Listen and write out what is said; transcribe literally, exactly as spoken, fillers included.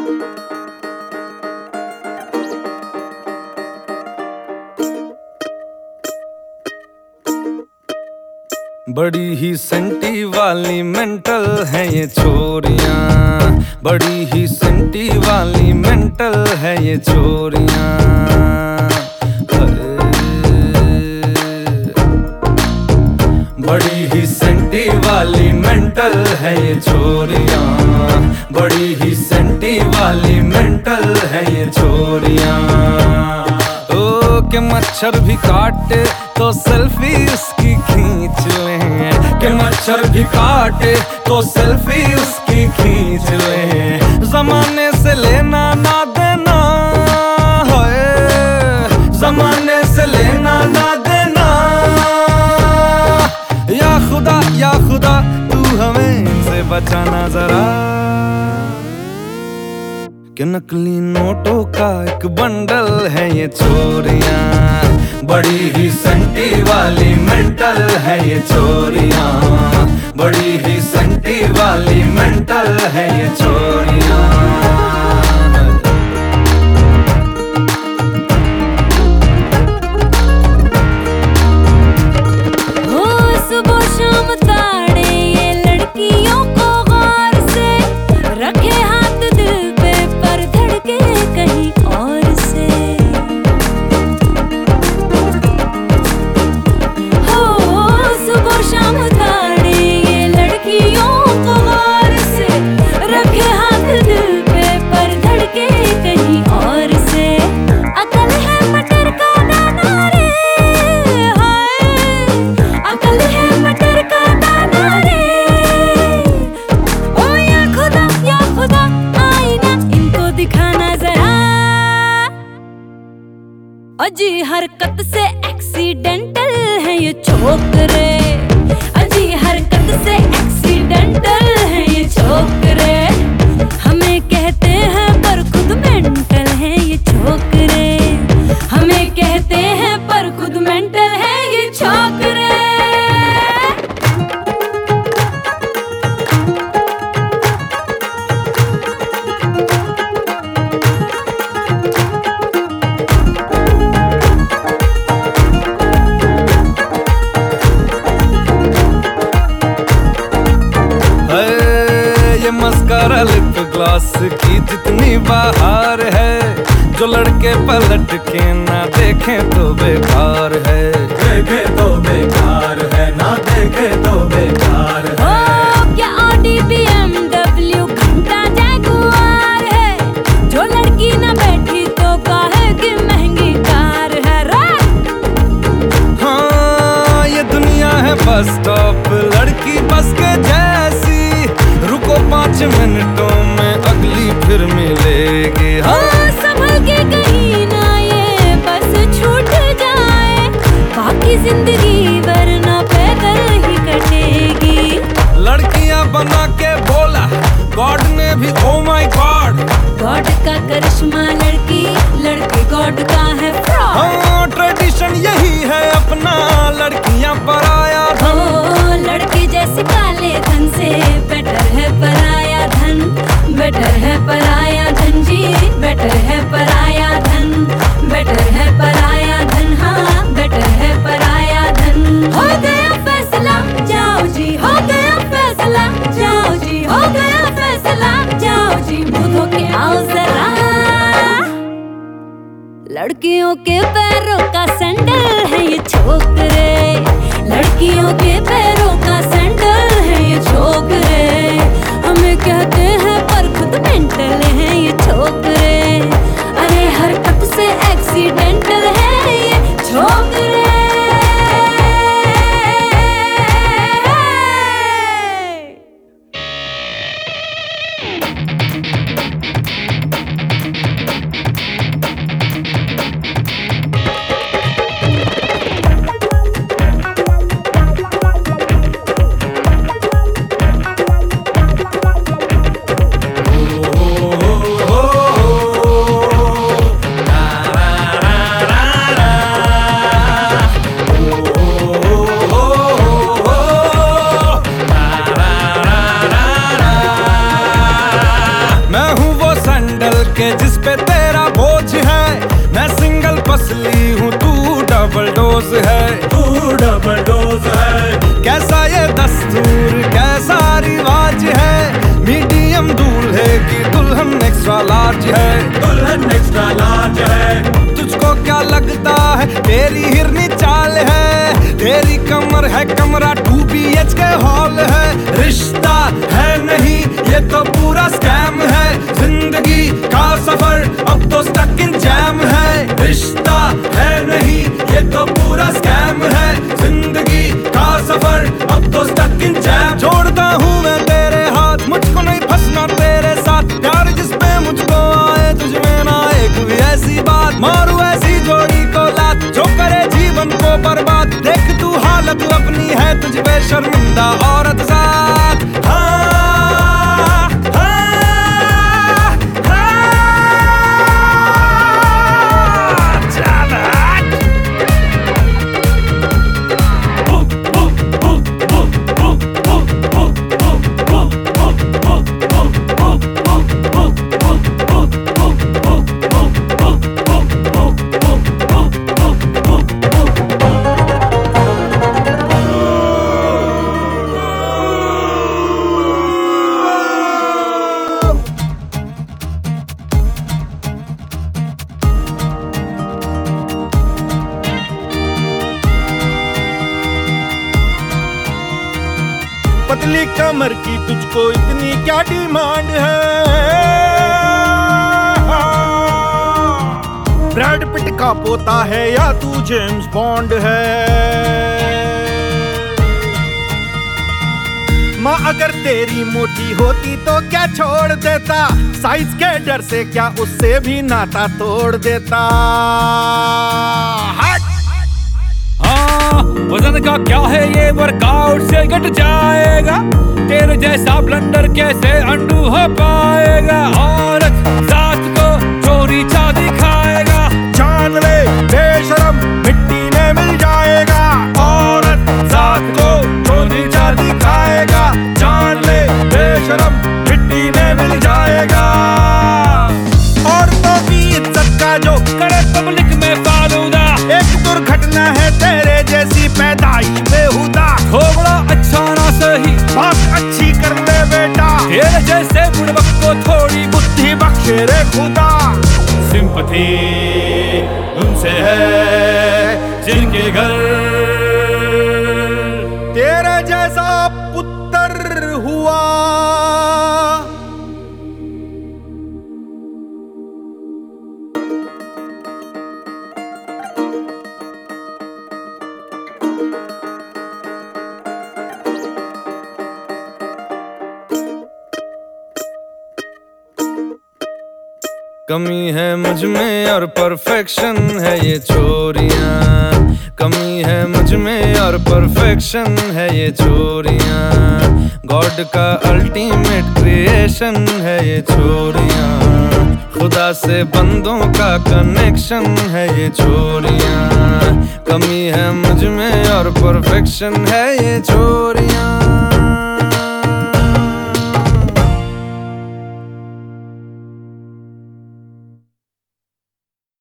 बड़ी ही सेंटी वाली मेंटल है ये छोरियां, बड़ी ही सेंटी वाली मेंटल है ये छोरियां। बड़ी ही सेंटी वाली मेंटल है ये छोरियां, बड़ी ही सेंटी वाली मेंटल है ये छोरियां। ओ के मच्छर भी काटे तो सेल्फी उसकी खींच लें, के मच्छर भी काटे तो सेल्फी उसकी खींच लें। जमाने से लेना ना देना है, जमाने से लेना ना देना। या खुदा या खुदा तू हमें इनसे बचाना जरा, कि नकली नोटों का एक बंडल है ये चोरियां। बड़ी ही सेंटी वाली मेंटल है ये चोरियां, बड़ी ही सेंटी वाली मेंटल है ये चोरियां। अजी हरकत से एक्सीडेंटल है ये छोकरे, अजी हरकत से एक्सीडेंटल है ये छोकरे। हमें कहते हैं पर खुद मेंटल है ये छोकरे, हमें कहते हैं पर खुद मेंटल है ये छोकरे। मस्कारा लिप ग्लॉस की जितनी बाहर है, जो लड़के पलट के ना देखें तो बेकार है। देखे तो बेकार है, ना देखे तो बेकार है। ओ, क्या ऑडी बी एम डब्ल्यू घंटा जैगुआर है, जो लड़की ना बैठी तो काहे की महंगी कार है रे। हाँ ये दुनिया है बस स्टॉप, लड़की बस के जैसी, रुको पाँच मिनटों में अगली फिर मिलेगी। हाँ संभल के कहीं ना ये बस छूट जाए, बाकी जिंदगी वरना पैदल ही कटेगी। लड़कियां बना के बोला गॉड ने भी, ओ माय गॉड। गॉड का करिश्मा लड़की, लड़के गॉड का है फ्रॉड। हाँ ट्रेडिशन यही है अपना, लड़कियां पराया धन। ओ लड़के जैसे काले धन से बेटर है पराया धन, बेटर है पराया धन जी, बेटर है पराया धन, बेटर है पराया धन। हाँ बेटर है पराया धन। हो गया फैसला जाओ जी, हो गया फैसला जाओ जी, हो गया फैसला जाओ जी, मुँह धो के आओ जरा। लड़कियों के पैरों का सैंडल है ये छोकरे, लड़कियों के पैरों का सैंडल है ये छोकरे। हमें कहते हैं पर खुद मेंटल है ये छोकरे, अरे हरकत से एक्सीडेंटल है ये छोकरे। पे तेरा बोझ है, मैं सिंगल पसली हूँ तू डबल डोज है। तू डबल डोज है। कैसा ये दस्तूर कैसा रिवाज है, मीडियम दूल्हे की दुल्हन एक्स्ट्रा लार्ज है। दुल्हन एक्स्ट्रा लार्ज है। तुझको क्या लगता है तेरी हिरनी चाल है, तेरी कमर है कमरा two B H K hall है। रिश्ता है नहीं ये तो पूरा स्कैम है, जिंदगी का सफर अब तो स्टक इन जैम है। रिश्ता है नहीं ये तो पूरा स्कैम है, जिंदगी का सफर अब तो स्टक इन जैम। छोड़ता हूँ मैं तेरे हाथ, मुझको नहीं फंसना तेरे साथ, प्यार जिस पे मुझको आए तुझ में ना एक भी ऐसी बात। मारू ऐसी जोड़ी को लात जो करे जीवन को बर्बाद, देख तू हालत अपनी है तुझ पे शर्मिंदा औरत साथ। हाँ, हाँ, हाँ, चल हट। पतली कमर की तुझको इतनी क्या डिमांड है, ब्रैड पिट का पोता है या तू जेम्स बॉन्ड है। माँ अगर तेरी मोटी होती तो क्या छोड़ देता, साइज के डर से क्या उससे भी नाता तोड़ देता। हट। वजन का क्या है ये वर्कआउट से घट जाएगा, तेरे जैसा ब्लंडर कैसे अंडू हो पाएगा। औरत जात को चोरी चा दिखाएगा, जान ले बेशरम मिट्टी में मिल जाएगा। औरत जात को चोरी चा दिखाएगा, जान ले बेशरम मिट्टी में मिल जाएगा। औरतों की इज्जत का जो करे पब्लिक में फालूदा, एक दुर्घटना है तेरे जैसी पैदाइश बेहुदा। थोड़ा अच्छा ना सही बात अच्छी कर ले बेटा, तेरे जैसे बुड़बक को थोड़ी बुद्धि बख्शे रे खुदा। सिंपथी उनसे है जिनके घर तेरे जैसा पुत्र हुआ। कमी है मुझ में और परफेक्शन है ये चोरियां, कमी है मुझ में और परफेक्शन है ये चोरियां। गॉड का अल्टीमेट क्रिएशन है ये चोरियां, खुदा से बंदों का कनेक्शन है ये चोरियां। कमी है मुझ में और परफेक्शन है ये चोरियां।